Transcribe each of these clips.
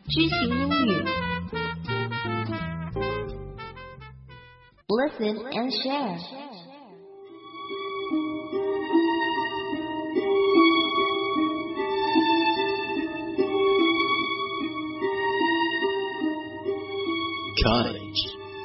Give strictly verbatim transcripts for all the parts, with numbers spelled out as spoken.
知行英语 Listen and share. Cottage.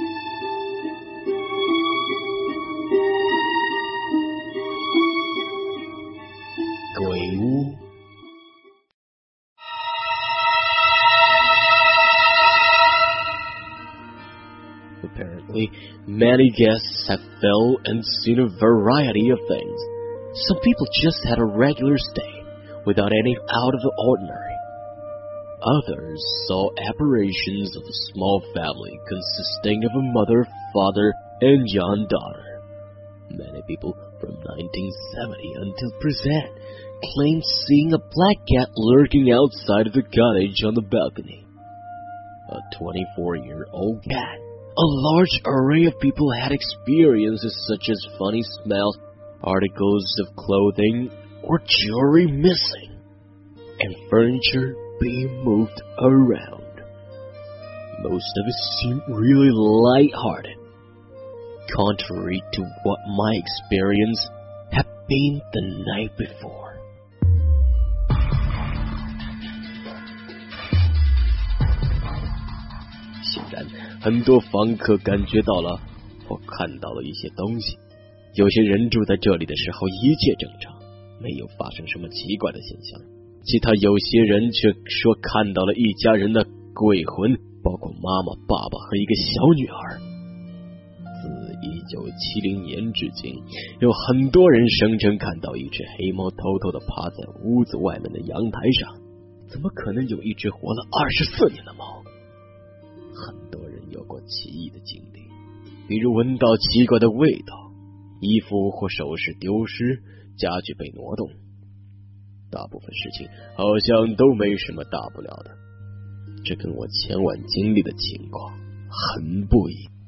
鬼屋。Apparently, many guests have felt and seen a variety of things. Some people just had a regular stay, without any out of the ordinary. Others saw apparitions of a small family consisting of a mother, father, and young daughter. Many people from nineteen seventy until present claimed seeing a black cat lurking outside of the cottage on the balcony. A twenty-four-year-old cat. A large array of people had experiences such as funny smells, articles of clothing, or jewelry missing, and furniture being moved around. Most of it seemed really light-hearted, contrary to what my experience had been the night before. 显然，很多房客感觉到了或看到了一些东西。有些人住在这里的时候一切正常，没有发生什么奇怪的现象。其他有些人却说看到了一家人的鬼魂，包括妈妈、爸爸和一个小女儿。自一九七零年至今，有很多人声称看到一只黑猫偷偷地趴在屋子外面的阳台上。怎么可能有一只活了二十四年的猫？很多人有过奇异的经历，比如闻到奇怪的味道，衣服或首饰丢失，家具被挪动。大部分事情好像都没什么大不了的，这跟我前晚经历的情况很不一样。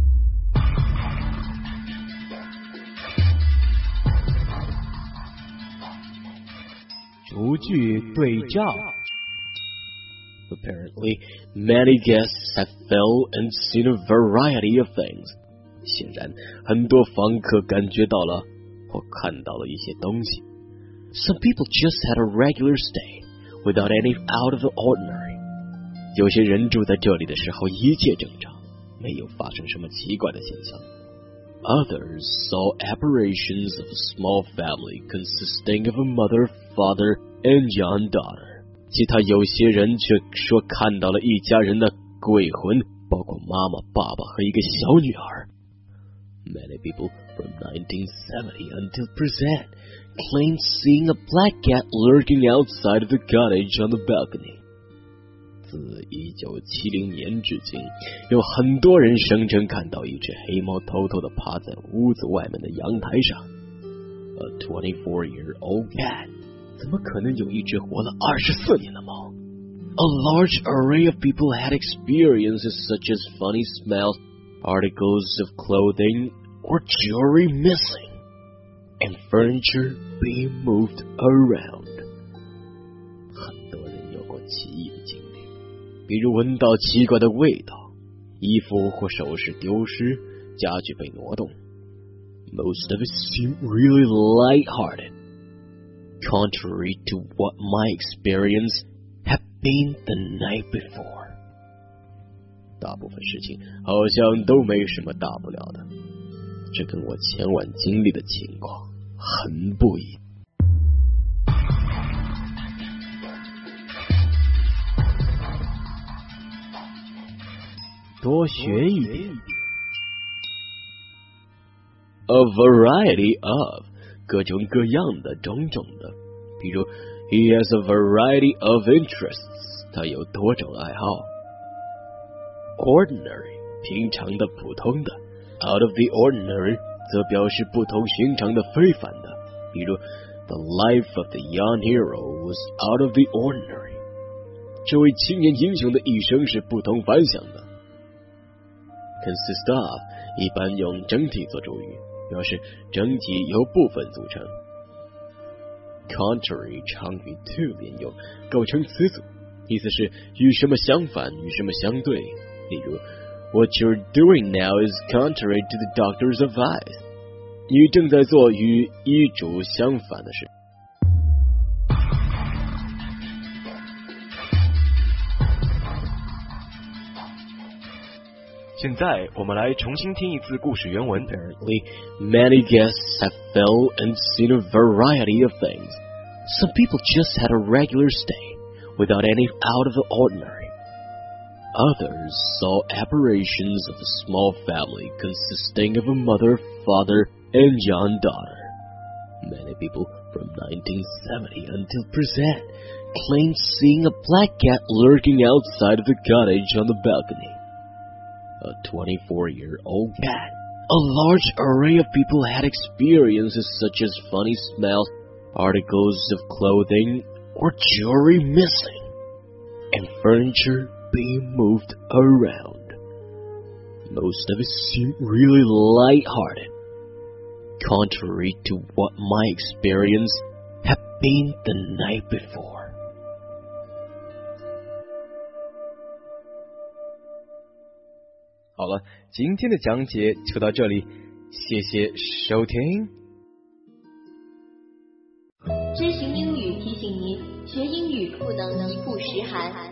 逐句对照。 Apparently, many guests have felt and seen a variety of things. 显然，很多房客感觉到了或看到了一些东西。Some people just had a regular stay, without any out of the ordinary. 有些人住在这里的时候一切正常，没有发生什么奇怪的现象。Others saw apparitions of a small family consisting of a mother, father, and young daughter. 其他有些人却说看到了一家人的鬼魂，包括妈妈、爸爸和一个小女儿。Many people from nineteen seventy until present claimed seeing a black cat lurking outside of the cottage on the balcony. 自一九七零年至今，有很多人声称看到一只黑猫偷偷地趴在屋子外面的阳台上。A twenty-four-year-old cat. 怎么可能有一只活了二十四年的猫？ A large array of people had experiences such as funny smells, articles of clothing, or jewelry missing, and furniture being moved around. 很多人有过奇异的经历，比如闻到奇怪的味道，衣服或首饰丢失，家具被挪动。Most of it seemed really light-hearted, contrary to what my experience had been the night before. 大部分事情好像都没什么大不了的，这跟我前晚经历的情况很不一样。 多学一点。 A variety of 各种各样的种种的，比如 He has a variety of interests 他有多种爱好。Ordinary 平常的普通的， Out of the ordinary 则表示不同寻常的非凡的，比如 The life of the young hero was out of the ordinary 这位青年英雄的一生是不同凡响的。Consist of 一般用整体做主语，表示整体由部分组成。 Contrary 常与 to 连用，构成词组， 意思是与什么相反，与什么相对。例如 What you're doing now is contrary to the doctor's advice. 你正在做与医嘱相反的事。 现在我们来重新听一次故事原文。 Apparently, many guests have felt and seen a variety of things. Some people just had a regular stay, without any out of the ordinary. Others saw apparitions of a small family consisting of a mother, father, and young daughter. Many people from nineteen seventy until present claimed seeing a black cat lurking outside of the cottage on the balcony. A twenty-four-year-old cat. A large array of people had experiences such as funny smells, articles of clothing, or jewelry missing, and furniture being moved around. Most of it seemed really light-hearted, contrary to what my experience had been the night before. 好了，今天的讲解就到这里，谢谢收听。 知行英语提醒您，学英语不能一步十韩。